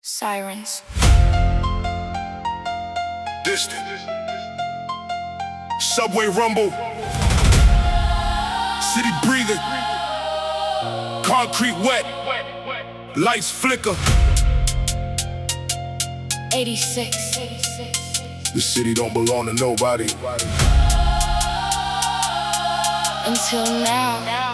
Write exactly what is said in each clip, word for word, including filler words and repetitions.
Sirens. Distant. Subway rumble. City breathing. Concrete wet. Lights flicker. eighty-six. The city don't belong to nobody. Until now.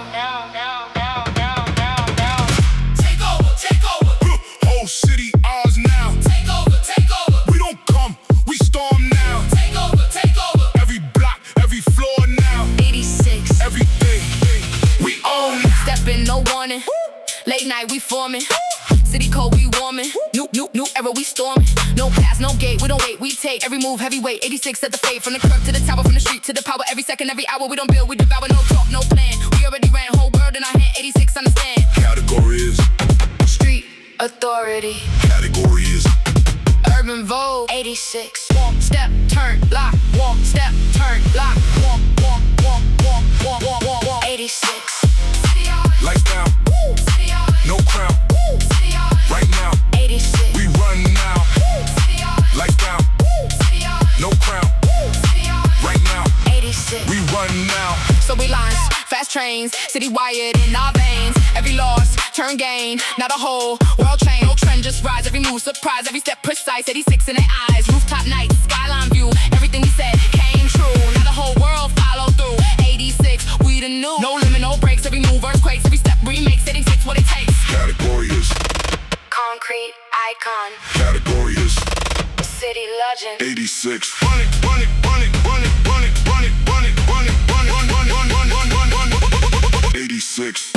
Take over, take over. Whole city ours now. Take over, take over. We don't come, we storm now. Take over, take over. Every block, every floor now. eighty-six. Everything we own. Step in, no warning. Late night, we forming. City code, we warming. New, new, new era, we storming. No pass, no gate, we don't wait, we take every move, heavyweight. eighty-six set the fade, from the curb to the tower, from the street to the power. Every second, every hour, we don't build, we devour. No talk, no plan. We already ran whole world in our hand. eighty-six, understand. Category is Street authority. Category is Urban Vogue. eighty-six. Walk, step, turn, lock. Walk, step, turn, lock. Walk, walk, walk, walk, walk, walk, walk, walk. eighty-six. lights down, no crown. Right now, eighty-six. we run now. Lights down, no crown. Right now, eighty-six. we run now. So we lines, fast trains, city wired in our veins. Every loss, turn gain, not a whole world change. No trend, just rise. Every move, surprise. Every step precise. eighty-six in their eyes. Rooftop nights, skyline view. Everything we said came true. Now the whole world follow through. eighty-six, we the new. No limit, no breaks. Every move, earthquakes. Every step remakes. eighty-six, what it takes. Category is Concrete icon, Category is city legend. eighty-six. Run it, run it, run it, run it, run it, run it, run it, run it, run it, run, run, run, run, run, run, run. eighty-six.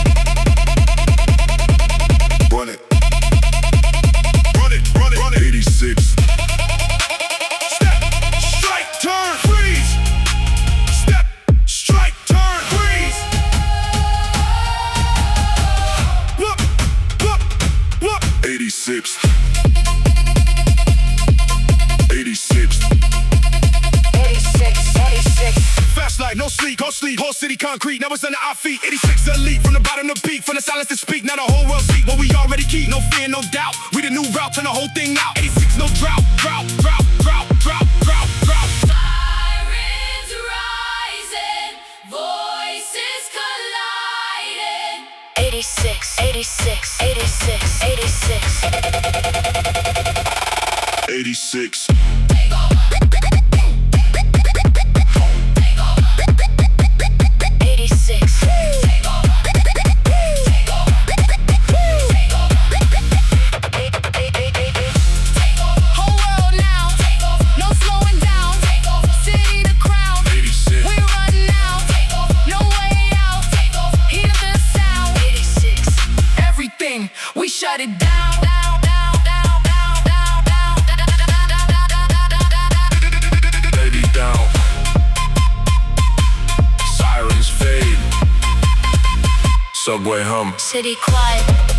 Run it. Run it, run it, run it. eighty-six. Step, strike, turn, freeze. Step, strike, turn, freeze. Look, look, look. eighty-six. eighty-six. eighty-six, eighty-six. Fast life, no sleep, go sleep. Whole city concrete, now it's under our feet. eighty-six elite, from the bottom to peak, from the silence to speak. Now the whole world see what we already keep. No fear, no doubt. We the new route, turn the whole thing out. eighty-six, no drought, drought, drought, drought, drought, drought, drought. Sirens rising, voices colliding. eighty-six, eighty-six, eighty-six, eighty-six. eighty-six. Take over. eighty-six. Take over. Take over. Take over. Take over. Whole world now. Take over. No slowing down. Take over. City to crown. eighty-six. We run now. Take over. No way out. Take over. Hear the sound. eighty-six. Everything, we shut it down. Down, down, down, down, down, down, down, down. Lady down. Sirens fade. Subway hum. City quiet.